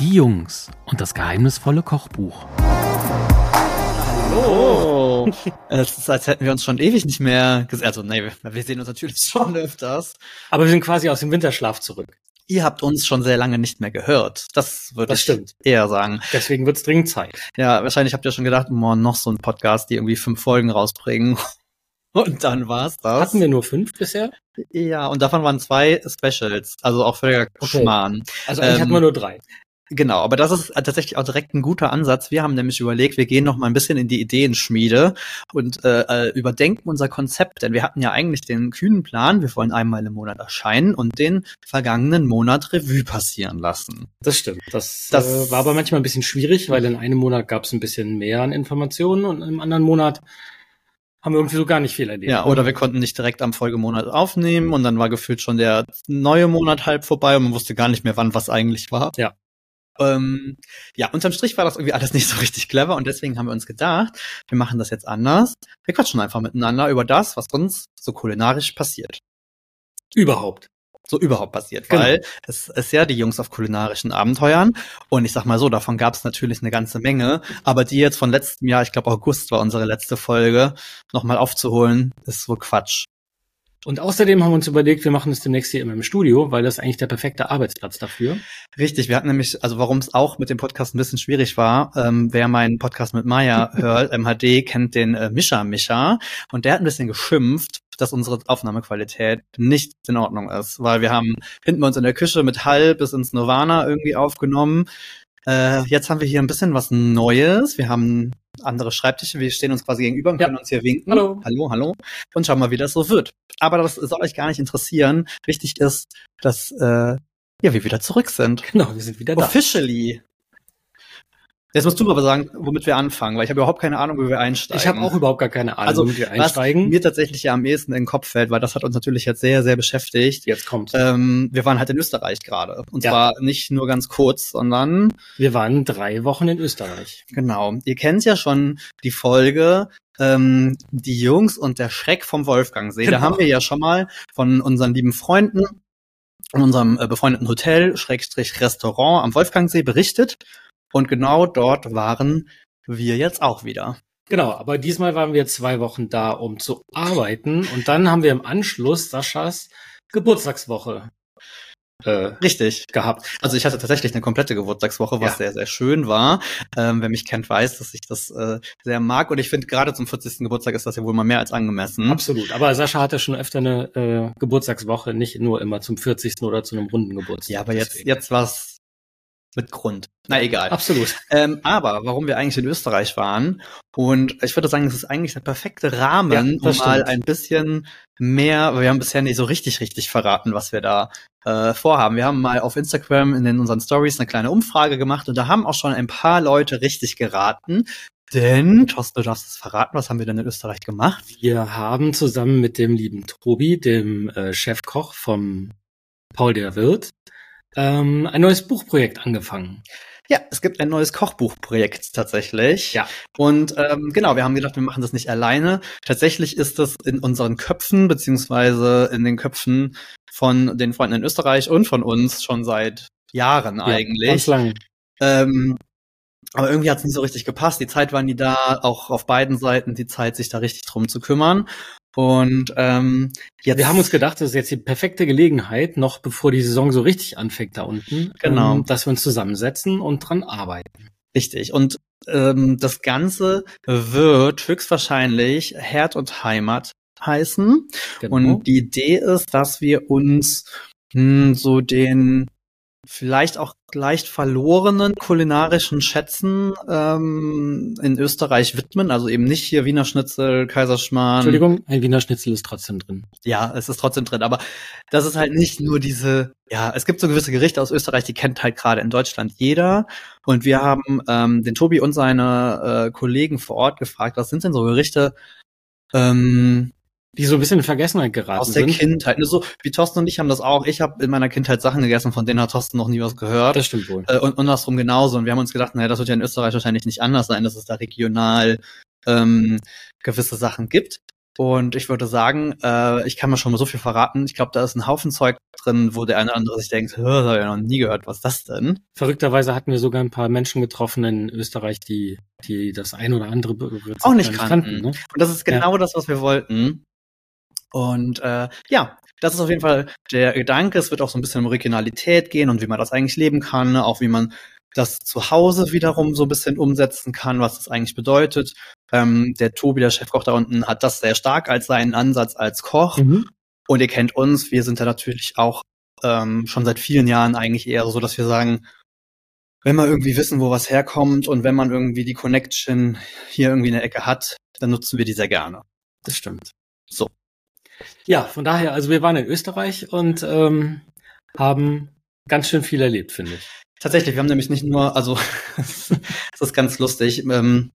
Die Jungs und das geheimnisvolle Kochbuch. Hallo! Es ist, als hätten wir uns schon ewig nicht mehr gesehen. Also, nee, wir sehen uns natürlich schon öfters. Aber wir sind quasi aus dem Winterschlaf zurück. Ihr habt uns schon sehr lange nicht mehr gehört. Das würde ich eher sagen. Deswegen wird's dringend Zeit. Ja, wahrscheinlich habt ihr schon gedacht, noch so ein Podcast, die irgendwie 5 Folgen rausbringen. Und dann war's das. Hatten wir nur 5 bisher? Ja, und davon waren 2 Specials. Also auch völliger Schmarrn. Also eigentlich hatten wir nur 3. Genau, aber das ist tatsächlich auch direkt ein guter Ansatz. Wir haben nämlich überlegt, wir gehen noch mal ein bisschen in die Ideenschmiede und überdenken unser Konzept. Denn wir hatten ja eigentlich den kühnen Plan, wir wollen einmal im Monat erscheinen und den vergangenen Monat Revue passieren lassen. Das stimmt. Das war aber manchmal ein bisschen schwierig, weil in einem Monat gab es ein bisschen mehr an Informationen und im anderen Monat haben wir irgendwie so gar nicht viel erlebt. Ja, oder wir konnten nicht direkt am Folgemonat aufnehmen und dann war gefühlt schon der neue Monat halb vorbei und man wusste gar nicht mehr, wann was eigentlich war. Ja. Ja, unterm Strich war das irgendwie alles nicht so richtig clever und deswegen haben wir uns gedacht, wir machen das jetzt anders. Wir quatschen einfach miteinander über das, was uns so kulinarisch passiert. Überhaupt passiert, genau. Weil es ist ja die Jungs auf kulinarischen Abenteuern und ich sag mal so, davon gab es natürlich eine ganze Menge, aber die jetzt von letztem Jahr, ich glaube August war unsere letzte Folge, nochmal aufzuholen, ist wohl Quatsch. Und außerdem haben wir uns überlegt, wir machen das demnächst hier immer im Studio, weil das ist eigentlich der perfekte Arbeitsplatz dafür. Richtig, wir hatten nämlich, also warum es auch mit dem Podcast ein bisschen schwierig war, wer meinen Podcast mit Maya hört, MHD, kennt den Mischa und der hat ein bisschen geschimpft, dass unsere Aufnahmequalität nicht in Ordnung ist, weil wir haben hinten bei uns in der Küche mit Hall bis ins Nirvana irgendwie aufgenommen. Jetzt haben wir hier ein bisschen was Neues. Wir haben andere Schreibtische. Wir stehen uns quasi gegenüber und können uns hier winken. Hallo. Und schauen mal, wie das so wird. Aber das soll euch gar nicht interessieren. Wichtig ist, dass wir wieder zurück sind. Genau, wir sind wieder da. Officially. Jetzt musst du aber sagen, womit wir anfangen, weil ich habe überhaupt keine Ahnung, wo wir einsteigen. Ich habe auch überhaupt gar keine Ahnung, womit wir einsteigen. Was mir tatsächlich ja am ehesten in den Kopf fällt, weil das hat uns natürlich jetzt sehr, sehr beschäftigt. Jetzt kommt's. Wir waren halt in Österreich gerade. Und zwar nicht nur ganz kurz, sondern wir waren 3 Wochen in Österreich. Genau. Ihr kennt ja schon die Folge Die Jungs und der Schreck vom Wolfgangsee. Genau. Da haben wir ja schon mal von unseren lieben Freunden in unserem befreundeten Hotel, Restaurant am Wolfgangsee berichtet. Und genau dort waren wir jetzt auch wieder. Genau, aber diesmal waren wir 2 Wochen da, um zu arbeiten. Und dann haben wir im Anschluss Saschas Geburtstagswoche richtig gehabt. Also ich hatte tatsächlich eine komplette Geburtstagswoche, was sehr, sehr schön war. Wer mich kennt, weiß, dass ich das sehr mag. Und ich finde, gerade zum 40. Geburtstag ist das ja wohl mal mehr als angemessen. Absolut. Aber Sascha hatte schon öfter eine Geburtstagswoche, nicht nur immer zum 40. oder zu einem runden Geburtstag. Ja, aber jetzt war's mit Grund. Na, egal. Absolut. Aber warum wir eigentlich in Österreich waren, und ich würde sagen, es ist eigentlich der perfekte Rahmen, um mal ein bisschen mehr, weil wir haben bisher nicht so richtig verraten, was wir da vorhaben. Wir haben mal auf Instagram in unseren Stories eine kleine Umfrage gemacht und da haben auch schon ein paar Leute richtig geraten. Denn, Thorsten, du darfst es verraten, was haben wir denn in Österreich gemacht? Wir haben zusammen mit dem lieben Tobi, dem Chefkoch vom Paul der Wirt, ein neues Buchprojekt angefangen. Ja, es gibt ein neues Kochbuchprojekt tatsächlich. Ja. Und genau, wir haben gedacht, wir machen das nicht alleine. Tatsächlich ist das in unseren Köpfen, beziehungsweise in den Köpfen von den Freunden in Österreich und von uns schon seit Jahren eigentlich. Ganz lang. Aber irgendwie hat es nicht so richtig gepasst. Die Zeit war nie da, auch auf beiden Seiten die Zeit, sich da richtig drum zu kümmern. Und jetzt, wir haben uns gedacht, das ist jetzt die perfekte Gelegenheit, noch bevor die Saison so richtig anfängt da unten, genau, dass wir uns zusammensetzen und dran arbeiten. Richtig. Und das Ganze wird höchstwahrscheinlich Herd und Heimat heißen. Genau. Und die Idee ist, dass wir uns so den vielleicht auch leicht verlorenen kulinarischen Schätzen in Österreich widmen, also eben nicht hier Wiener Schnitzel, Kaiserschmarrn. Entschuldigung, ein Wiener Schnitzel ist trotzdem drin. Ja, es ist trotzdem drin, aber das ist halt nicht nur es gibt so gewisse Gerichte aus Österreich, die kennt halt gerade in Deutschland jeder, und wir haben den Tobi und seine Kollegen vor Ort gefragt, was sind denn so Gerichte, die so ein bisschen in Vergessenheit geraten sind. Aus der Kindheit. So wie Thorsten und ich haben das auch. Ich habe in meiner Kindheit Sachen gegessen, von denen hat Thorsten noch nie was gehört. Das stimmt wohl. Und andersrum genauso. Und wir haben uns gedacht, naja, das wird ja in Österreich wahrscheinlich nicht anders sein, dass es da regional gewisse Sachen gibt. Und ich würde sagen, ich kann mir schon mal so viel verraten. Ich glaube, da ist ein Haufen Zeug drin, wo der eine oder andere sich denkt, das habe ich ja noch nie gehört, was ist das denn? Verrückterweise hatten wir sogar ein paar Menschen getroffen in Österreich, die das ein oder andere Rezept Auch nicht gar kannten. ne? Und das ist genau das, was wir wollten. Und ja, das ist auf jeden Fall der Gedanke. Es wird auch so ein bisschen um Regionalität gehen und wie man das eigentlich leben kann, auch wie man das zu Hause wiederum so ein bisschen umsetzen kann, was das eigentlich bedeutet. Der Tobi, der Chefkoch da unten, hat das sehr stark als seinen Ansatz als Koch. Mhm. Und ihr kennt uns, wir sind da natürlich auch schon seit vielen Jahren eigentlich eher so, dass wir sagen, wenn wir irgendwie wissen, wo was herkommt und wenn man irgendwie die Connection hier irgendwie in der Ecke hat, dann nutzen wir die sehr gerne. Das stimmt. So. Ja, von daher, also wir waren in Österreich und haben ganz schön viel erlebt, finde ich. Tatsächlich, wir haben nämlich nicht nur, also das ist ganz lustig,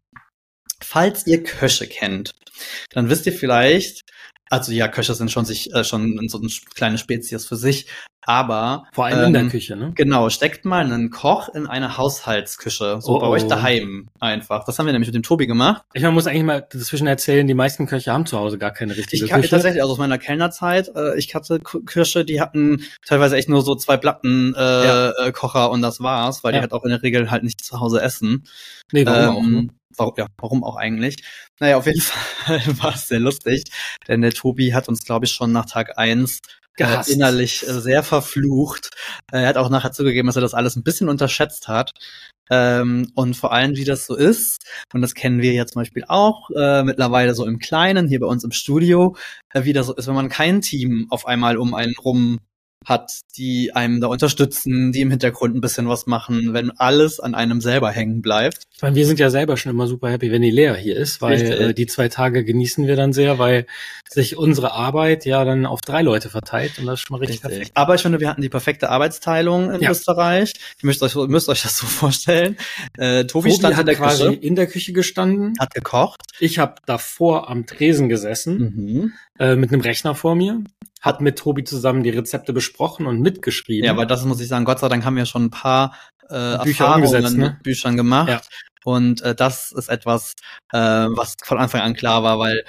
falls ihr Köche kennt, dann wisst ihr vielleicht, also ja, Köche sind schon schon so eine kleine Spezies für sich, aber vor allem in der Küche, ne? Genau, steckt mal einen Koch in eine Haushaltsküche, so bei euch daheim einfach. Das haben wir nämlich mit dem Tobi gemacht. Ich muss eigentlich mal dazwischen erzählen, die meisten Köche haben zu Hause gar keine richtige Küche. Tatsächlich, also aus meiner Kellnerzeit, ich hatte Köche, die hatten teilweise echt nur so 2 Plattenkocher und das war's, weil die halt auch in der Regel halt nicht zu Hause essen. Nee, warum auch, ne? Warum auch eigentlich? Naja, auf jeden Fall war es sehr lustig, denn der Tobi hat uns, glaube ich, schon nach Tag 1 innerlich sehr verflucht. Er hat auch nachher zugegeben, dass er das alles ein bisschen unterschätzt hat. Und vor allem, wie das so ist, und das kennen wir ja zum Beispiel auch mittlerweile so im Kleinen, hier bei uns im Studio, wie das so ist, wenn man kein Team auf einmal um einen rum hat, die einem da unterstützen, die im Hintergrund ein bisschen was machen, wenn alles an einem selber hängen bleibt. Ich meine, wir sind ja selber schon immer super happy, wenn die Lea hier ist, weil die 2 Tage genießen wir dann sehr, weil sich unsere Arbeit ja dann auf 3 Leute verteilt und das ist schon mal richtig perfekt. Aber ich finde, wir hatten die perfekte Arbeitsteilung in Österreich. Ihr müsst euch das so vorstellen. Tobi stand hat quasi in der Küche gestanden, hat gekocht. Ich habe davor am Tresen gesessen, mit einem Rechner vor mir. Hat mit Tobi zusammen die Rezepte besprochen und mitgeschrieben. Ja, aber das muss ich sagen, Gott sei Dank haben wir schon ein paar Bücher umgesetzt, mit Büchern gemacht. Ja. Und das ist etwas, was von Anfang an klar war, weil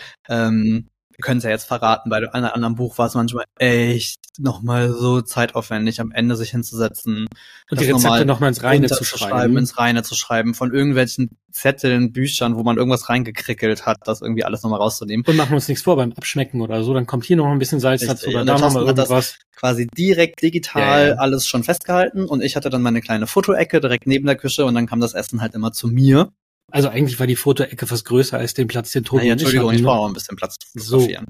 wir können es ja jetzt verraten, bei einem anderen Buch war es manchmal echt nochmal so zeitaufwendig, am Ende sich hinzusetzen. Und die Rezepte nochmal ins Reine zu schreiben, von irgendwelchen Zetteln, Büchern, wo man irgendwas reingekrickelt hat, das irgendwie alles nochmal rauszunehmen. Und machen wir uns nichts vor beim Abschmecken oder so, dann kommt hier noch ein bisschen Salz dazu, oder da machen wir irgendwas. Quasi direkt digital alles schon festgehalten und ich hatte dann meine kleine Fotoecke direkt neben der Küche und dann kam das Essen halt immer zu mir. Also eigentlich war die Fotoecke fast größer als den Platz, den Tobi Entschuldigung, ich brauche auch ein bisschen Platz zu fotografieren.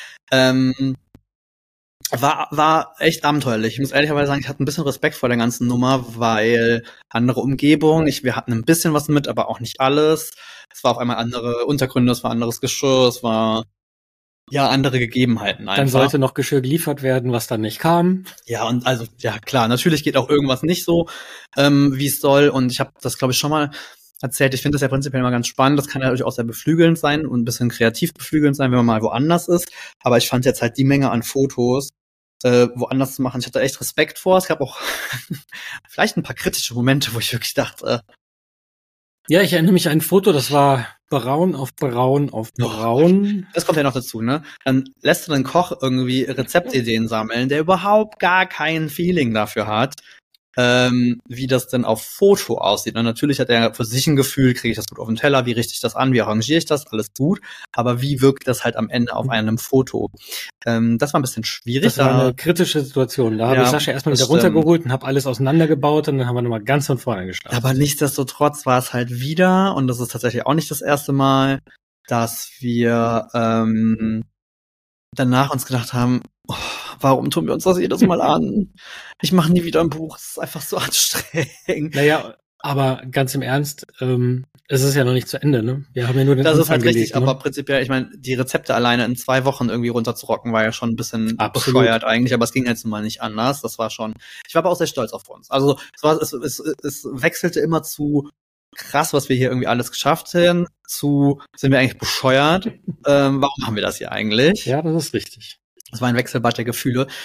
War echt abenteuerlich. Ich muss ehrlicherweise sagen, ich hatte ein bisschen Respekt vor der ganzen Nummer, weil andere Umgebung, wir hatten ein bisschen was mit, aber auch nicht alles. Es war auf einmal andere Untergründe, es war anderes Geschirr, es war andere Gegebenheiten einfach. Dann sollte noch Geschirr geliefert werden, was dann nicht kam. Ja, und also, ja klar, natürlich geht auch irgendwas nicht so, wie es soll. Und ich habe das, glaube ich, schon mal erzählt. Ich finde das ja prinzipiell immer ganz spannend. Das kann ja natürlich auch sehr beflügelnd sein und ein bisschen kreativ beflügelnd sein, wenn man mal woanders ist. Aber ich fand jetzt halt die Menge an Fotos woanders zu machen. Ich hatte echt Respekt vor. Es gab auch vielleicht ein paar kritische Momente, wo ich wirklich dachte. Ja, ich erinnere mich an ein Foto, das war braun auf braun auf braun. Das kommt ja noch dazu, ne? Dann lässt du den Koch irgendwie Rezeptideen sammeln, der überhaupt gar kein Feeling dafür hat, wie das denn auf Foto aussieht. Und natürlich hat er für sich ein Gefühl, kriege ich das gut auf den Teller, wie richte ich das an, wie arrangiere ich das, alles gut. Aber wie wirkt das halt am Ende auf einem Foto? Das war ein bisschen schwierig. Das war eine kritische Situation. Da habe ich Sascha erstmal wieder runtergeholt und habe alles auseinandergebaut und dann haben wir nochmal ganz von vorne gestartet. Aber nichtsdestotrotz war es halt wieder, und das ist tatsächlich auch nicht das erste Mal, dass wir danach uns gedacht haben, warum tun wir uns das jedes Mal an? Ich mache nie wieder ein Buch, es ist einfach so anstrengend. Naja, aber ganz im Ernst, es ist ja noch nicht zu Ende, ne? Wir haben ja nur den Das ist halt gelegt, richtig, ne? Aber prinzipiell, ich meine, die Rezepte alleine in 2 Wochen irgendwie runterzurocken, war ja schon ein bisschen bescheuert eigentlich, aber es ging jetzt nun mal nicht anders. Das war schon, ich war aber auch sehr stolz auf uns. Also es wechselte immer zu krass, was wir hier irgendwie alles geschafft haben, zu sind wir eigentlich bescheuert? Warum haben wir das hier eigentlich? Ja, das ist richtig. Das war ein Wechselbad der Gefühle.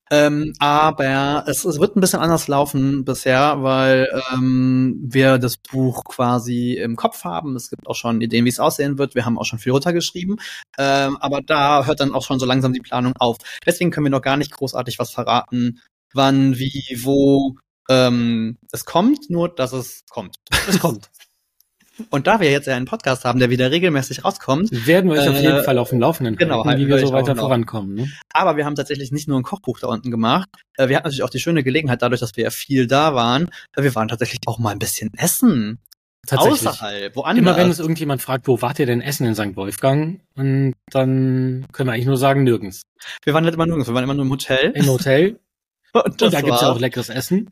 Aber es wird ein bisschen anders laufen bisher, weil wir das Buch quasi im Kopf haben. Es gibt auch schon Ideen, wie es aussehen wird. Wir haben auch schon viel runtergeschrieben. Aber da hört dann auch schon so langsam die Planung auf. Deswegen können wir noch gar nicht großartig was verraten, wann, wie, wo es kommt, nur dass es kommt. Es kommt. Und da wir jetzt ja einen Podcast haben, der wieder regelmäßig rauskommt, werden wir euch auf jeden Fall auf dem Laufenden halten, wie wir so weiter vorankommen. Ne? Aber wir haben tatsächlich nicht nur ein Kochbuch da unten gemacht. Wir hatten natürlich auch die schöne Gelegenheit, dadurch, dass wir ja viel da waren, wir waren tatsächlich auch mal ein bisschen essen. Tatsächlich. Außerhalb, woanders. Immer wenn uns irgendjemand fragt, wo wart ihr denn essen in St. Wolfgang? Und dann können wir eigentlich nur sagen, nirgends. Wir waren nicht immer nirgends, wir waren immer nur im Hotel. Im Hotel. Und da gibt's ja auch leckeres Essen.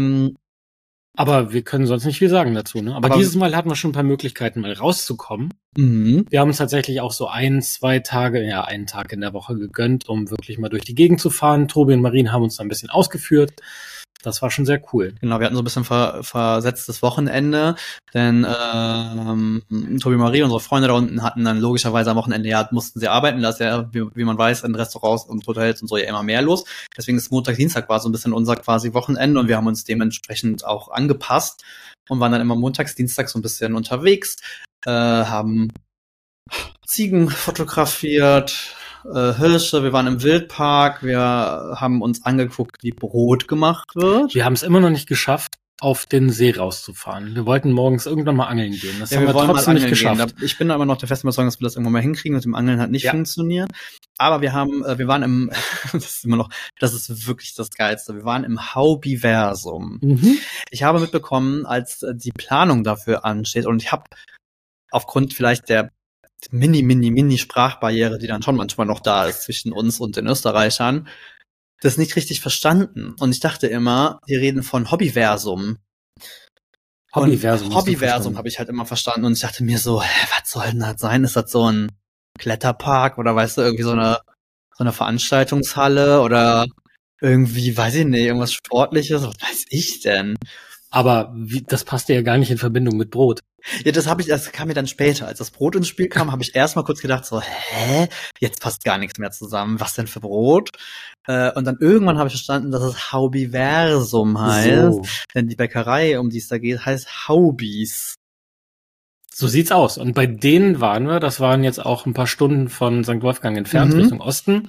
Aber wir können sonst nicht viel sagen dazu, ne? Aber dieses Mal hatten wir schon ein paar Möglichkeiten, mal rauszukommen. Mhm. Wir haben uns tatsächlich auch so einen Tag in der Woche gegönnt, um wirklich mal durch die Gegend zu fahren. Tobi und Marien haben uns da ein bisschen ausgeführt. Das war schon sehr cool. Genau, wir hatten so ein bisschen versetztes Wochenende, denn Tobi und Marie, unsere Freunde da unten, hatten dann logischerweise am Wochenende, mussten sie arbeiten, da ist ja, wie man weiß, in Restaurants und Hotels und so ja immer mehr los. Deswegen ist Montag, Dienstag war so ein bisschen unser quasi Wochenende und wir haben uns dementsprechend auch angepasst und waren dann immer montags, dienstags so ein bisschen unterwegs, haben Ziegen fotografiert, Hirsche, wir waren im Wildpark, wir haben uns angeguckt, wie Brot gemacht wird. Wir haben es immer noch nicht geschafft, auf den See rauszufahren. Wir wollten morgens irgendwann mal angeln gehen. Das haben wir trotzdem nicht geschafft. Ich bin aber noch der festen Überzeugung, dass wir das irgendwann mal hinkriegen. Mit dem Angeln hat nicht funktioniert. Aber wir waren im, das ist wirklich das Geilste. Wir waren im Haubiversum. Mhm. Ich habe mitbekommen, als die Planung dafür ansteht und ich habe aufgrund vielleicht der mini Sprachbarriere, die dann schon manchmal noch da ist zwischen uns und den Österreichern, das nicht richtig verstanden. Und ich dachte immer, die reden von Hobbyversum. Hobbyversum habe ich halt immer verstanden. Und ich dachte mir so, was soll denn das sein? Ist das so ein Kletterpark oder weißt du, irgendwie so eine Veranstaltungshalle oder irgendwie, weiß ich nicht, irgendwas Sportliches? Was weiß ich denn? Aber das passte ja gar nicht in Verbindung mit Brot. Ja, das kam mir dann später. Als das Brot ins Spiel kam, habe ich erstmal kurz gedacht so, jetzt passt gar nichts mehr zusammen. Was denn für Brot? Und dann irgendwann habe ich verstanden, dass es Haubiversum heißt. So. Denn die Bäckerei, um die es da geht, heißt Haubis. So sieht's aus. Und bei denen waren wir, das waren jetzt auch ein paar Stunden von St. Wolfgang entfernt, Richtung Osten.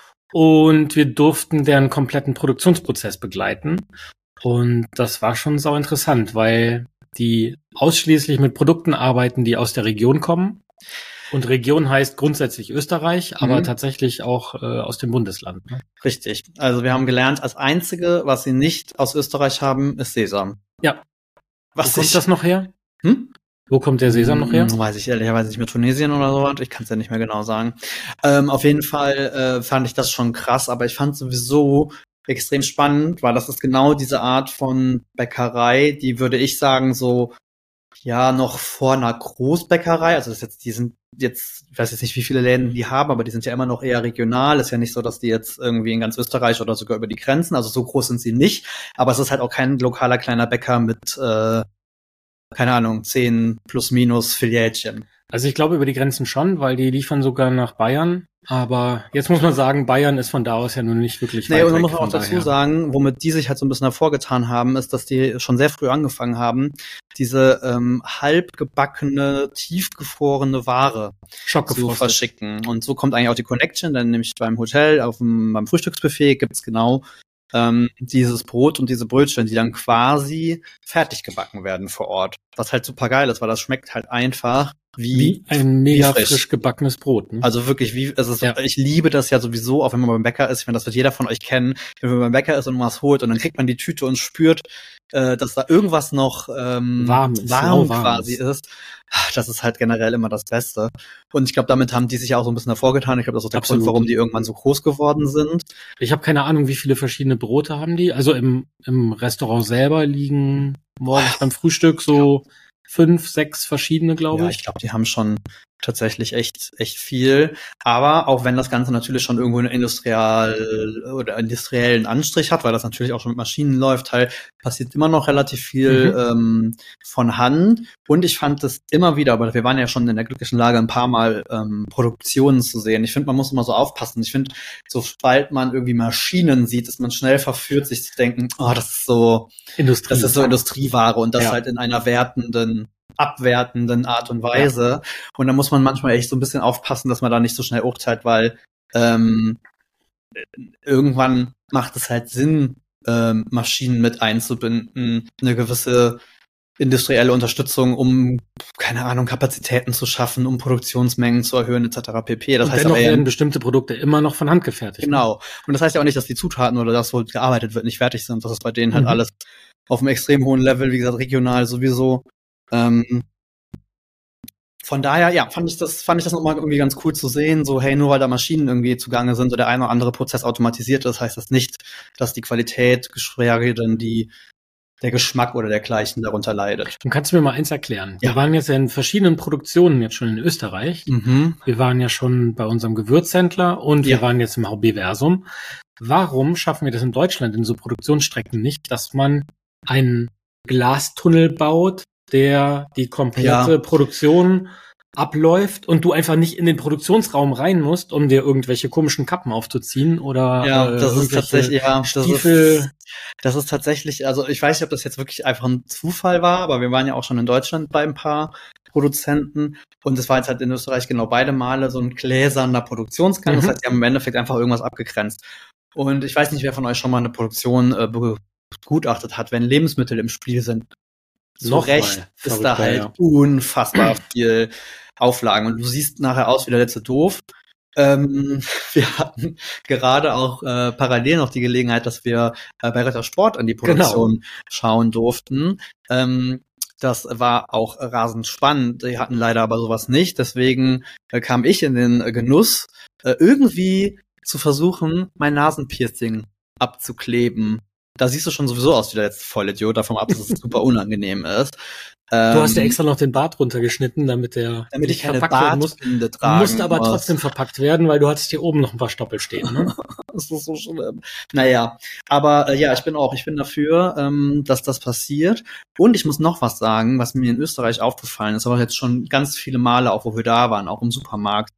Und wir durften deren kompletten Produktionsprozess begleiten. Und das war schon sau interessant, weil die ausschließlich mit Produkten arbeiten, die aus der Region kommen. Und Region heißt grundsätzlich Österreich, aber tatsächlich auch aus dem Bundesland. Ne? Richtig. Also wir haben gelernt, als einzige, was sie nicht aus Österreich haben, ist Sesam. Ja. Wo kommt das noch her? Wo kommt der Sesam noch her? Weiß ich ehrlicherweise nicht mehr, Tunesien oder sowas. Ich kann es ja nicht mehr genau sagen. Auf jeden Fall fand ich das schon krass, aber ich fand sowieso extrem spannend, weil das ist genau diese Art von Bäckerei, die würde ich sagen so, ja, noch vor einer Großbäckerei, also das jetzt, die sind jetzt, ich weiß jetzt nicht, wie viele Läden die haben, aber die sind ja immer noch eher regional, ist ja nicht so, dass die jetzt irgendwie in ganz Österreich oder sogar über die Grenzen, also so groß sind sie nicht, aber es ist halt auch kein lokaler kleiner Bäcker mit, keine Ahnung, 10 plus minus Filiälchen. Also ich glaube über die Grenzen schon, weil die liefern sogar nach Bayern. Aber jetzt muss man sagen, Bayern ist von da aus ja nun nicht wirklich weit weg. Und man muss auch dazu sagen, womit die sich halt so ein bisschen hervorgetan haben, ist, dass die schon sehr früh angefangen haben, diese halbgebackene, tiefgefrorene Ware zu verschicken. Und so kommt eigentlich auch die Connection, denn nämlich beim Hotel, beim Frühstücksbuffet gibt's genau dieses Brot und diese Brötchen, die dann quasi fertig gebacken werden vor Ort. Was halt super geil ist, weil das schmeckt halt einfach wie ein mega frisch gebackenes Brot. Ne? Also wirklich ich liebe das ja sowieso, auch wenn man beim Bäcker ist. Ich meine, das wird jeder von euch kennen. Wenn man beim Bäcker ist und was holt und dann kriegt man die Tüte und spürt, dass da irgendwas noch warm quasi ist. Das ist halt generell immer das Beste. Und ich glaube, damit haben die sich auch so ein bisschen hervorgetan. Ich glaube, das ist auch der Grund, warum die irgendwann so groß geworden sind. Ich habe keine Ahnung, wie viele verschiedene Brote haben die. Also im Restaurant selber liegen morgens beim Frühstück so 5, 6 verschiedene, glaube ich. Ja, ich glaube, die haben schon tatsächlich echt viel. Aber auch wenn das Ganze natürlich schon irgendwo einen industriellen Anstrich hat, weil das natürlich auch schon mit Maschinen läuft, halt passiert immer noch relativ viel von Hand. Und ich fand es immer wieder, aber wir waren ja schon in der glücklichen Lage, ein paar Mal Produktionen zu sehen. Ich finde, man muss immer so aufpassen. Ich finde, sobald man irgendwie Maschinen sieht, ist man schnell verführt, sich zu denken, oh, das ist so Industrieware und das halt in einer abwertenden Art und Weise. Ja. Und da muss man manchmal echt so ein bisschen aufpassen, dass man da nicht so schnell urteilt, weil irgendwann macht es halt Sinn, Maschinen mit einzubinden, eine gewisse industrielle Unterstützung, um, keine Ahnung, Kapazitäten zu schaffen, um Produktionsmengen zu erhöhen, etc. pp. Das heißt dennoch werden bestimmte Produkte immer noch von Hand gefertigt. Genau. Und das heißt ja auch nicht, dass die Zutaten oder das, wo gearbeitet wird, nicht fertig sind. Das ist bei denen halt alles auf einem extrem hohen Level, wie gesagt, regional sowieso. Von daher, ja, fand ich das nochmal irgendwie ganz cool zu sehen, so, hey, nur weil da Maschinen irgendwie zugange sind oder der eine oder andere Prozess automatisiert ist, heißt das nicht, dass die Qualität, geschweige denn der Geschmack oder dergleichen darunter leidet. Und kannst du mir mal eins erklären? Ja. Wir waren jetzt ja in verschiedenen Produktionen jetzt schon in Österreich. Wir waren ja schon bei unserem Gewürzhändler und wir waren jetzt im Haubiversum. Warum schaffen wir das in Deutschland in so Produktionsstrecken nicht, dass man einen Glastunnel baut, der die komplette Produktion abläuft und du einfach nicht in den Produktionsraum rein musst, um dir irgendwelche komischen Kappen aufzuziehen oder das ist tatsächlich Stiefel. Das ist tatsächlich, also ich weiß nicht, ob das jetzt wirklich einfach ein Zufall war, aber wir waren ja auch schon in Deutschland bei ein paar Produzenten und es war jetzt halt in Österreich genau beide Male so ein gläserner Produktionsgang. Das heißt, die haben im Endeffekt einfach irgendwas abgegrenzt. Und ich weiß nicht, wer von euch schon mal eine Produktion begutachtet hat, wenn Lebensmittel im Spiel sind. Zu Recht ist da halt unfassbar viel Auflagen. Und du siehst nachher aus wie der letzte Doof. Wir hatten gerade auch parallel noch die Gelegenheit, dass wir bei Ritter Sport an die Produktion schauen durften. Das war auch rasend spannend. Die hatten leider aber sowas nicht. Deswegen kam ich in den Genuss, irgendwie zu versuchen, mein Nasenpiercing abzukleben. Da siehst du schon sowieso aus wie der letzte Vollidiot, davon ab, dass es super unangenehm ist. Du hast ja extra noch den Bart runtergeschnitten, damit ich keine Bartbinde tragen musste aber trotzdem verpackt werden, weil du hattest hier oben noch ein paar Stoppel stehen, ne? Das ist so schlimm. Naja, aber ich bin dafür, dass das passiert. Und ich muss noch was sagen, was mir in Österreich aufgefallen ist, aber jetzt schon ganz viele Male, auch wo wir da waren, auch im Supermarkt.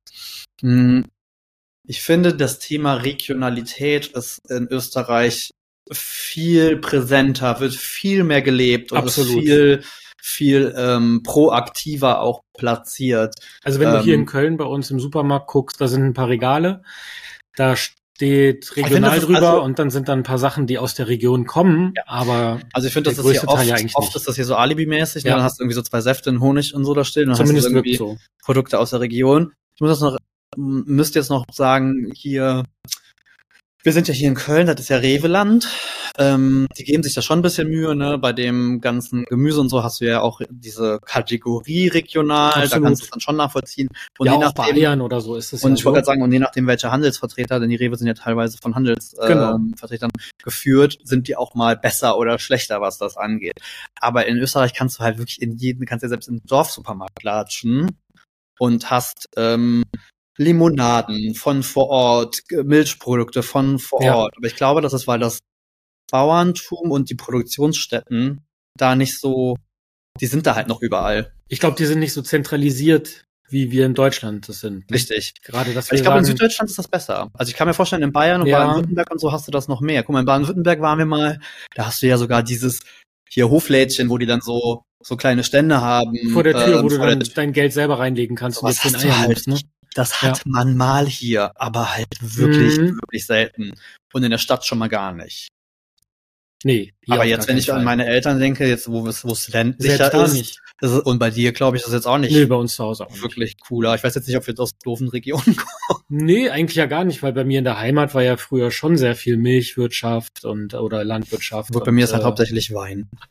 Ich finde, das Thema Regionalität ist in Österreich viel präsenter, wird viel mehr gelebt und ist viel proaktiver auch platziert. Also wenn du hier in Köln bei uns im Supermarkt guckst, da sind ein paar Regale, da steht regional drüber und dann sind dann ein paar Sachen, die aus der Region kommen, aber also ich finde, das ist hier oft ist das hier so alibimäßig, dann hast du irgendwie so 2 Säfte in Honig und so da stehen, dann zumindest hast du irgendwie so Produkte aus der Region. Müsst jetzt noch sagen, hier, wir sind ja hier in Köln, das ist ja Rewe-Land. Die geben sich da schon ein bisschen Mühe, ne? Bei dem ganzen Gemüse und so hast du ja auch diese Kategorie regional, da kannst du es dann schon nachvollziehen. Und ja, je nachdem, auch Bayern oder so ist es. Und ich wollte gerade sagen, und je nachdem, welche Handelsvertreter, denn die Rewe sind ja teilweise von Handelsvertretern geführt, sind die auch mal besser oder schlechter, was das angeht. Aber in Österreich kannst du halt wirklich kannst ja selbst im Dorfsupermarkt latschen und hast Limonaden von vor Ort, Milchprodukte von vor Ort. Aber ich glaube, das ist, weil das Bauerntum und die Produktionsstätten da nicht so, die sind da halt noch überall. Ich glaube, die sind nicht so zentralisiert, wie wir in Deutschland das sind. Richtig. Gerade das. Ich glaube, in Süddeutschland ist das besser. Also ich kann mir vorstellen, in Bayern und Baden-Württemberg und so hast du das noch mehr. Guck mal, in Baden-Württemberg waren wir mal, da hast du ja sogar dieses hier Hoflädchen, wo die dann so kleine Stände haben. Vor der Tür, wo du dann dein Geld selber reinlegen kannst. So, und jetzt den Eier nimmst, ne? Das hat man mal hier, aber halt wirklich, wirklich selten. Und in der Stadt schon mal gar nicht. Nee. Aber jetzt, wenn ich an meine Eltern denke, jetzt wo es ländlicher ist, nicht. Und bei dir, glaube ich, ist das jetzt auch nicht. Nee, bei uns zu Hause auch nicht. Wirklich cooler. Ich weiß jetzt nicht, ob wir jetzt aus doofen Regionen kommen. Nee, eigentlich ja gar nicht, weil bei mir in der Heimat war ja früher schon sehr viel Milchwirtschaft oder Landwirtschaft. Bei mir ist halt hauptsächlich Wein.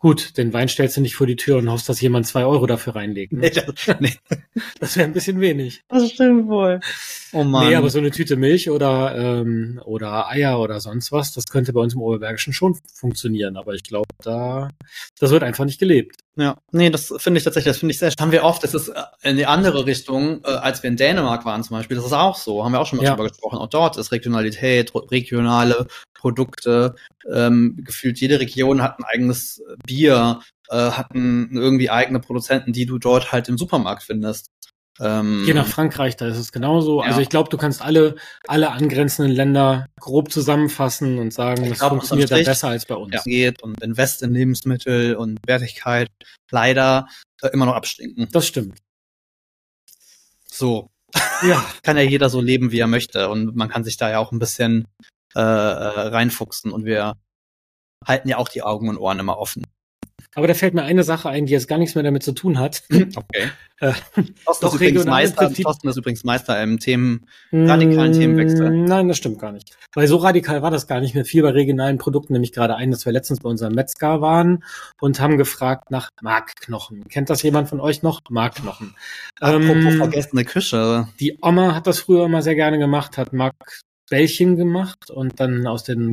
Gut, den Wein stellst du nicht vor die Tür und hoffst, dass jemand 2 Euro dafür reinlegt. Ne? Nee. Das wäre ein bisschen wenig. Das stimmt wohl. Oh Mann. Nee, aber so eine Tüte Milch oder Eier oder sonst was, das könnte bei uns im Oberbergischen schon funktionieren. Aber ich glaube, das wird einfach nicht gelebt. Ja, nee, das finde ich sehr, haben wir oft, das ist in die andere Richtung, als wir in Dänemark waren zum Beispiel, das ist auch so, haben wir auch schon mal drüber gesprochen. Auch dort ist Regionalität, regionale Produkte, gefühlt jede Region hat ein eigenes Bier, hatten irgendwie eigene Produzenten, die du dort halt im Supermarkt findest. Je nach Frankreich, da ist es genauso. Ja. Also ich glaube, du kannst alle angrenzenden Länder grob zusammenfassen und sagen, das funktioniert da besser als bei uns. Ja, geht und Invest in Lebensmittel und Wertigkeit leider immer noch abstinken. Das stimmt. So. Ja, kann ja jeder so leben, wie er möchte. Und man kann sich da ja auch ein bisschen reinfuchsen. Und wir halten ja auch die Augen und Ohren immer offen. Aber da fällt mir eine Sache ein, die jetzt gar nichts mehr damit zu tun hat. Okay. Thorsten ist übrigens Meister im radikalen Themenwechsel. Nein, das stimmt gar nicht. Weil so radikal war das gar nicht. Mir fiel bei regionalen Produkten nämlich gerade ein, dass wir letztens bei unserem Metzger waren und haben gefragt nach Markknochen. Kennt das jemand von euch noch? Markknochen. Apropos vergessene Küche. Die Oma hat das früher immer sehr gerne gemacht, hat Bällchen gemacht und dann aus den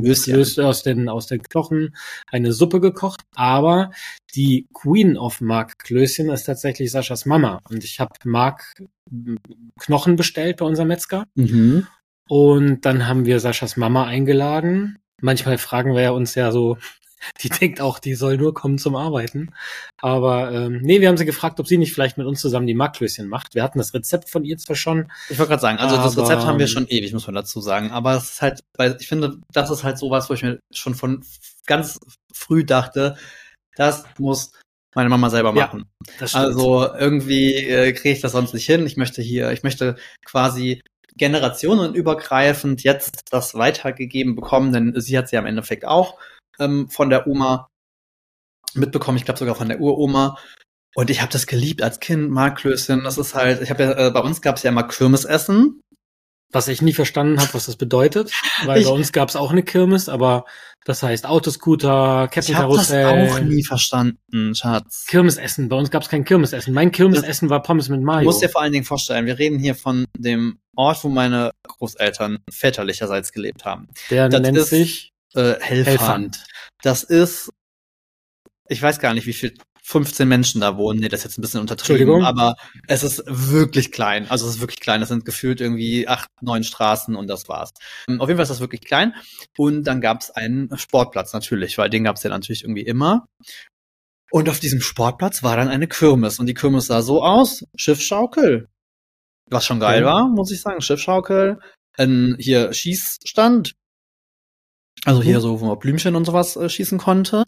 Knochen eine Suppe gekocht. Aber die Queen of Markklößchen ist tatsächlich Saschas Mama. Und ich habe Markknochen bestellt bei unserem Metzger. Mhm. Und dann haben wir Saschas Mama eingeladen. Manchmal fragen wir ja uns ja so, die denkt auch, die soll nur kommen zum Arbeiten. Aber wir haben sie gefragt, ob sie nicht vielleicht mit uns zusammen die Markklößchen macht. Wir hatten das Rezept von ihr zwar schon. Ich wollte gerade sagen, also das Rezept haben wir schon ewig, muss man dazu sagen. Aber es ist halt, weil ich finde, das ist halt sowas, wo ich mir schon von ganz früh dachte, das muss meine Mama selber machen. Ja, das stimmt. Also irgendwie kriege ich das sonst nicht hin. Ich möchte quasi generationenübergreifend jetzt das weitergegeben bekommen, denn sie hat sie am Endeffekt auch von der Oma mitbekommen, ich glaube sogar von der Uroma. Und ich habe das geliebt als Kind, Markklößchen. Das ist halt, bei uns gab es ja immer Kirmesessen. Was ich nie verstanden habe, was das bedeutet, weil bei uns gab es auch eine Kirmes, aber das heißt Autoscooter, Kettenkarussell. Ich habe das auch nie verstanden, Schatz. Kirmesessen, bei uns gab es kein Kirmesessen. Mein Kirmesessen war Pommes mit Mayo. Du musst dir vor allen Dingen vorstellen, wir reden hier von dem Ort, wo meine Großeltern väterlicherseits gelebt haben. Der nennt sich Helfand. Das ist, ich weiß gar nicht, wie viel, 15 Menschen da wohnen. Nee, das ist jetzt ein bisschen untertrieben, aber es ist wirklich klein. Also es ist wirklich klein. Das sind gefühlt irgendwie 8, 9 Straßen und das war's. Auf jeden Fall ist das wirklich klein. Und dann gab es einen Sportplatz natürlich, weil den gab es ja natürlich irgendwie immer. Und auf diesem Sportplatz war dann eine Kirmes. Und die Kirmes sah so aus, Schiffschaukel. Was schon geil war, muss ich sagen. Schiffschaukel. Hier Schießstand. Also hier so, wo man Blümchen und sowas schießen konnte.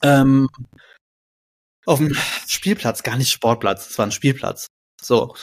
Auf dem Spielplatz, gar nicht Sportplatz, es war ein Spielplatz. So.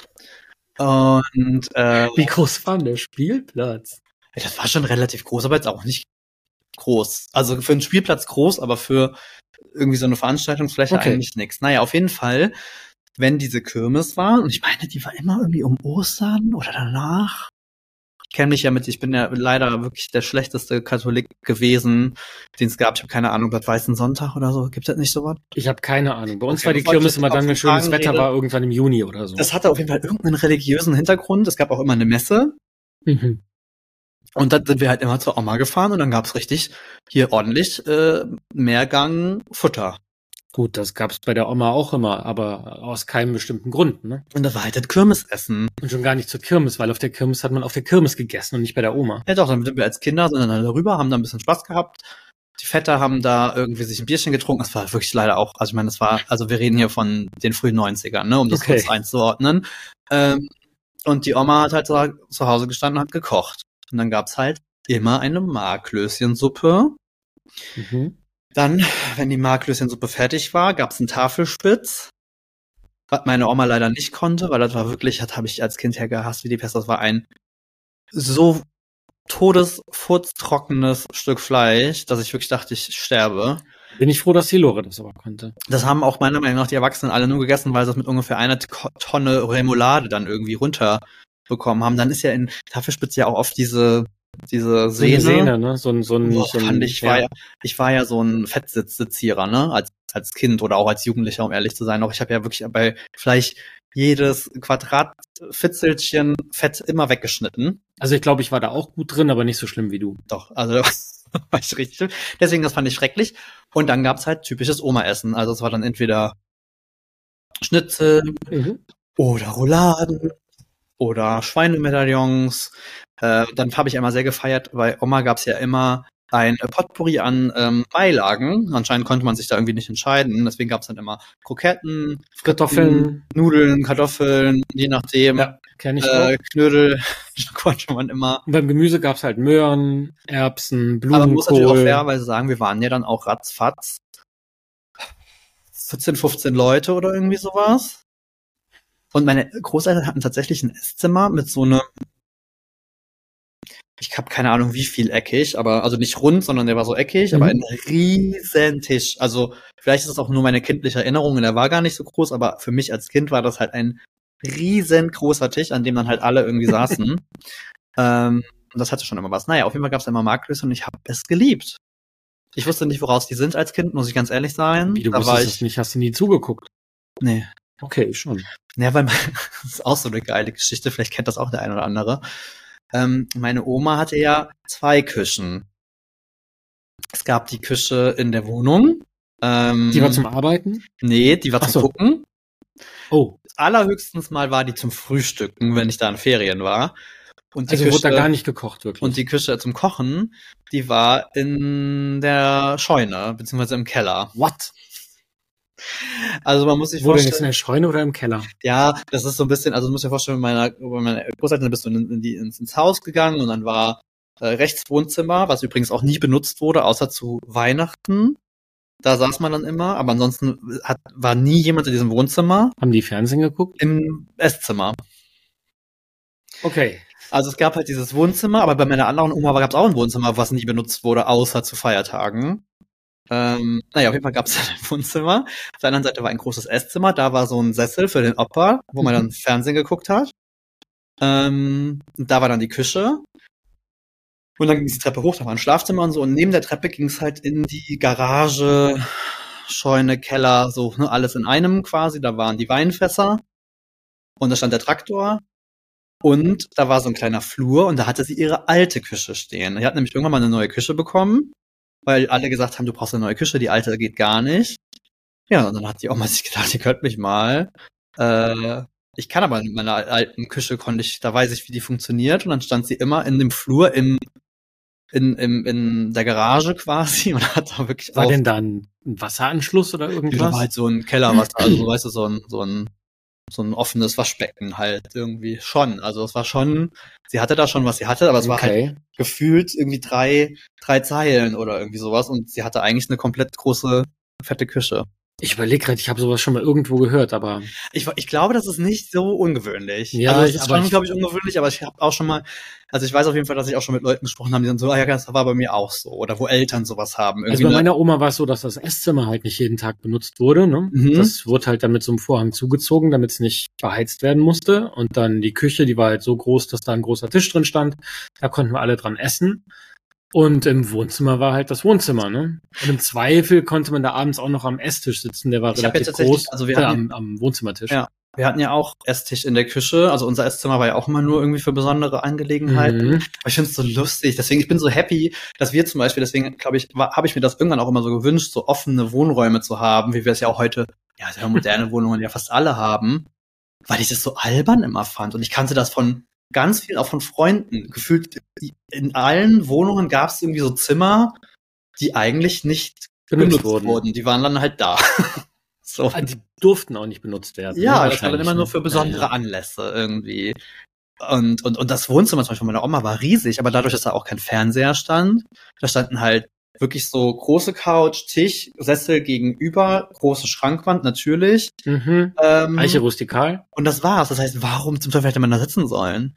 Und wie groß war denn der Spielplatz? Ja, das war schon relativ groß, aber jetzt auch nicht groß. Also für einen Spielplatz groß, aber für irgendwie so eine Veranstaltungsfläche eigentlich nichts. Naja, auf jeden Fall, wenn diese Kirmes war, und ich meine, die war immer irgendwie um Ostern oder danach. Ich kenne mich ja ich bin ja leider wirklich der schlechteste Katholik gewesen, den es gab. Ich habe keine Ahnung, was Weißen Sonntag oder so. Gibt es nicht sowas? Ich habe keine Ahnung. Bei uns war die Kirmes immer dann, wenn schönes Wetter war, irgendwann im Juni oder so. Das hatte auf jeden Fall irgendeinen religiösen Hintergrund. Es gab auch immer eine Messe. Mhm. Und dann sind wir halt immer zur Oma gefahren und dann gab's richtig hier ordentlich Mehrgang Futter. Gut, das gab's bei der Oma auch immer, aber aus keinem bestimmten Grund, ne? Und das war halt das Kirmesessen. Und schon gar nicht zur Kirmes, weil auf der Kirmes hat man auf der Kirmes gegessen und nicht bei der Oma. Ja doch, dann sind wir als Kinder sind dann darüber, haben da ein bisschen Spaß gehabt. Die Väter haben da irgendwie sich ein Bierchen getrunken. Das war wirklich leider auch, also ich meine, wir reden hier von den frühen 90ern, ne, um das kurz einzuordnen. Und die Oma hat halt zu Hause gestanden und hat gekocht. Und dann gab's halt immer eine Markklößchensuppe. Mhm. Dann, wenn die Markklößchensuppe fertig war, gab's einen Tafelspitz, was meine Oma leider nicht konnte, weil das war wirklich, das habe ich als Kind her gehasst wie die Pest. Das war ein so todesfurztrockenes Stück Fleisch, dass ich wirklich dachte, ich sterbe. Bin ich froh, dass die Lore das aber konnte. Das haben auch meiner Meinung nach die Erwachsenen alle nur gegessen, weil sie das mit ungefähr einer Tonne Remoulade dann irgendwie runterbekommen haben. Dann ist ja in Tafelspitz ja auch oft diese Sehne, ne? Ich war ja so ein Fettsitzierer, ne? Als als Kind oder auch als Jugendlicher, um ehrlich zu sein. Auch ich habe ja wirklich bei vielleicht jedes Quadratfitzelchen Fett immer weggeschnitten. Also ich glaube, ich war da auch gut drin, aber nicht so schlimm wie du. Doch, also war ich richtig schlimm. Deswegen, das fand ich schrecklich. Und dann gab's halt typisches Oma-Essen. Also es war dann entweder Schnitzel oder Rouladen oder Schweinemedaillons. Dann habe ich immer sehr gefeiert, bei Oma gab's ja immer ein Potpourri an Beilagen. Anscheinend konnte man sich da irgendwie nicht entscheiden. Deswegen gab's dann immer Kroketten, Kartoffeln, Nudeln, Kartoffeln, je nachdem. Ja, kenne ich auch. Knödel konnte man immer. Und beim Gemüse gab's halt Möhren, Erbsen, Blumenkohl. Aber man muss natürlich auch fairerweise sagen, wir waren ja dann auch ratzfatz 14, 15 Leute oder irgendwie sowas. Und meine Großeltern hatten tatsächlich ein Esszimmer mit so einem, ich habe keine Ahnung wie viel eckig, aber also nicht rund, sondern der war so eckig, aber ein riesen Tisch. Also vielleicht ist das auch nur meine kindliche Erinnerung und der war gar nicht so groß, aber für mich als Kind war das halt ein riesengroßer Tisch, an dem dann halt alle irgendwie saßen. Und das hatte schon immer was. Naja, auf jeden Fall gab es immer Marklöse und ich habe es geliebt. Ich wusste nicht, woraus die sind als Kind, muss ich ganz ehrlich sein. Wie, du wusstest es nicht? Hast du nie zugeguckt? Nee. Okay, ich schon. Ja, weil das ist auch so eine geile Geschichte, vielleicht kennt das auch der eine oder andere. Meine Oma hatte ja 2 Küchen. Es gab die Küche in der Wohnung. Die war zum Arbeiten? Nee, die war zum Gucken. Oh. Allerhöchstens mal war die zum Frühstücken, wenn ich da in Ferien war. Und die also Küche, wurde da gar nicht gekocht, wirklich? Und die Küche zum Kochen, die war in der Scheune, beziehungsweise im Keller. What? Also man muss sich vorstellen. Wo denn jetzt vorstellen. In der Scheune oder im Keller? Ja, das ist so ein bisschen, also du musst dir vorstellen, bei meiner Großeltern bist du ins Haus gegangen und dann war rechts Wohnzimmer, was übrigens auch nie benutzt wurde, außer zu Weihnachten. Da saß man dann immer, aber ansonsten war nie jemand in diesem Wohnzimmer. Haben die Fernsehen geguckt? Im Esszimmer. Okay. Also es gab halt dieses Wohnzimmer, aber bei meiner anderen Oma gab es auch ein Wohnzimmer, was nie benutzt wurde, außer zu Feiertagen. Naja, auf jeden Fall gab es ein Wohnzimmer. Auf der anderen Seite war ein großes Esszimmer, da war so ein Sessel für den Opa, wo man dann Fernsehen geguckt hat. Da war dann die Küche. Und dann ging es die Treppe hoch, da war ein Schlafzimmer und so. Und neben der Treppe ging es halt in die Garage, Scheune, Keller, so, ne, alles in einem quasi. Da waren die Weinfässer. Und da stand der Traktor. Und da war so ein kleiner Flur und da hatte sie ihre alte Küche stehen. Die hat nämlich irgendwann mal eine neue Küche bekommen, weil alle gesagt haben, du brauchst eine neue Küche, die alte geht gar nicht. Ja, und dann hat die Oma sich gedacht, ihr könnt mich mal. Ich kann aber in meiner alten Küche da weiß ich, wie die funktioniert. Und dann stand sie immer in dem Flur in der Garage quasi und hat da wirklich War denn da ein Wasseranschluss oder irgendwas? Da war halt so ein Kellerwasser, also weißt du, so ein offenes Waschbecken halt irgendwie schon. Also es war schon, sie hatte da schon, was sie hatte, aber es war halt gefühlt irgendwie drei Zeilen oder irgendwie sowas und sie hatte eigentlich eine komplett große, fette Küche. Ich überlege gerade, ich habe sowas schon mal irgendwo gehört, aber ich glaube, das ist nicht so ungewöhnlich. Ja, also es ist schon, glaube ich, ungewöhnlich, aber ich habe auch schon mal, also ich weiß auf jeden Fall, dass ich auch schon mit Leuten gesprochen habe, die dann so, ja, das war bei mir auch so. Oder wo Eltern sowas haben. Irgendwie also bei meiner Oma war es so, dass das Esszimmer halt nicht jeden Tag benutzt wurde. Ne? Das wurde halt dann mit so einem Vorhang zugezogen, damit es nicht beheizt werden musste. Und dann die Küche, die war halt so groß, dass da ein großer Tisch drin stand. Da konnten wir alle dran essen. Und im Wohnzimmer war halt das Wohnzimmer, ne? Und im Zweifel konnte man da abends auch noch am Esstisch sitzen, der war relativ groß, also wir hatten, am Wohnzimmertisch. Ja, wir hatten ja auch Esstisch in der Küche, also unser Esszimmer war ja auch immer nur irgendwie für besondere Angelegenheiten. Aber ich finde es so lustig, deswegen, ich bin so happy, dass wir zum Beispiel, deswegen glaube ich, habe ich mir das irgendwann auch immer so gewünscht, so offene Wohnräume zu haben, wie wir es ja auch heute, ja, sehr moderne Wohnungen ja fast alle haben, weil ich das so albern immer fand und ich kannte das von ganz viel auch von Freunden. Gefühlt in allen Wohnungen gab es irgendwie so Zimmer, die eigentlich nicht benutzt wurden. Die waren dann halt da. So. Die durften auch nicht benutzt werden. Ja, das war dann immer nur für besondere Anlässe irgendwie. Und das Wohnzimmer zum Beispiel von meiner Oma war riesig, aber dadurch, dass da auch kein Fernseher stand, da standen halt wirklich so große Couch, Tisch, Sessel gegenüber, große Schrankwand natürlich. Eiche rustikal. Und das war's. Das heißt, warum zum Teufel hätte man da sitzen sollen?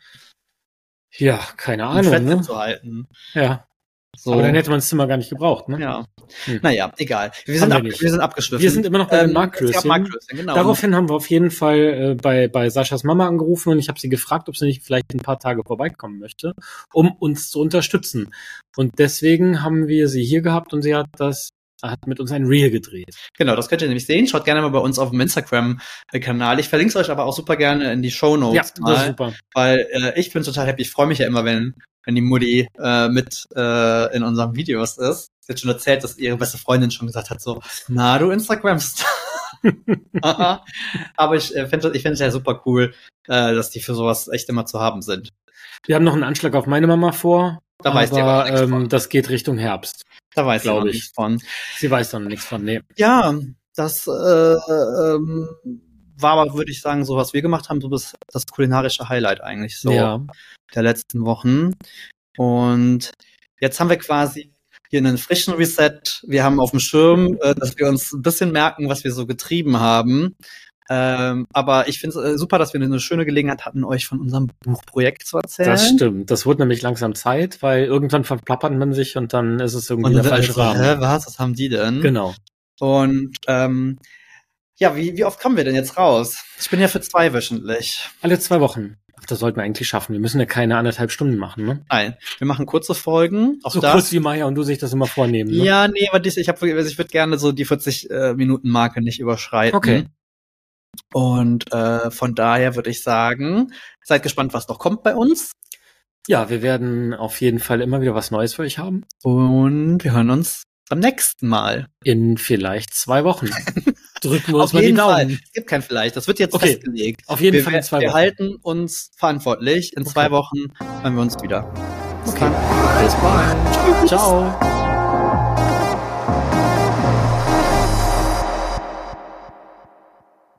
Ja, keine Ahnung. Ne? Zu halten. Ja. So. Aber dann hätte man das Zimmer gar nicht gebraucht, ne? Ja. Naja, egal. Wir sind abgeschwiffen. Wir sind immer noch bei den Markgrößchen. Genau. Daraufhin haben wir auf jeden Fall bei Saschas Mama angerufen und ich habe sie gefragt, ob sie nicht vielleicht ein paar Tage vorbeikommen möchte, um uns zu unterstützen. Und deswegen haben wir sie hier gehabt und sie hat das hat mit uns ein Reel gedreht. Genau, das könnt ihr nämlich sehen. Schaut gerne mal bei uns auf dem Instagram-Kanal. Ich verlinke es euch aber auch super gerne in die Shownotes. Ja, das ist super. Weil ich bin total happy. Ich freue mich ja immer, wenn die Mutti mit in unseren Videos ist. Sie hat schon erzählt, dass ihre beste Freundin schon gesagt hat, so, na, du Instagramst. Aber ich finde es ja super cool, dass die für sowas echt immer zu haben sind. Wir haben noch einen Anschlag auf meine Mama vor. Da weiß die aber nichts von. Das geht Richtung Herbst. Da weiß sie noch nichts von. Sie weiß noch nichts von, nee. Ja, das war aber, würde ich sagen, so was wir gemacht haben, so das kulinarische Highlight eigentlich so der letzten Wochen. Und jetzt haben wir quasi hier einen frischen Reset. Wir haben auf dem Schirm, dass wir uns ein bisschen merken, was wir so getrieben haben. Aber ich finde es super, dass wir eine schöne Gelegenheit hatten, euch von unserem Buchprojekt zu erzählen. Das stimmt. Das wurde nämlich langsam Zeit, weil irgendwann verplappert man sich und dann ist es irgendwie der falsche Rahmen. Was haben die denn? Genau. Und wie oft kommen wir denn jetzt raus? Ich bin ja für 2 wöchentlich. Alle 2 Wochen. Ach, das sollten wir eigentlich schaffen. Wir müssen ja keine 1,5 Stunden machen, ne? Nein, wir machen kurze Folgen. Auch so kurz wie Maya und du sich das immer vornehmen, ne? Ja, nee, aber ich würde gerne so die 40-Minuten-Marke nicht überschreiten. Okay. Und von daher würde ich sagen, seid gespannt, was noch kommt bei uns. Ja, wir werden auf jeden Fall immer wieder was Neues für euch haben. Und wir hören uns beim nächsten Mal. In vielleicht 2 Wochen. Drücken wir uns mal die Daumen. Fall. Es gibt kein Vielleicht, das wird jetzt festgelegt. Auf jeden Fall in 2 Wochen. Wir halten uns verantwortlich. In 2 Wochen hören wir uns wieder. Okay. Bis bald. Ciao.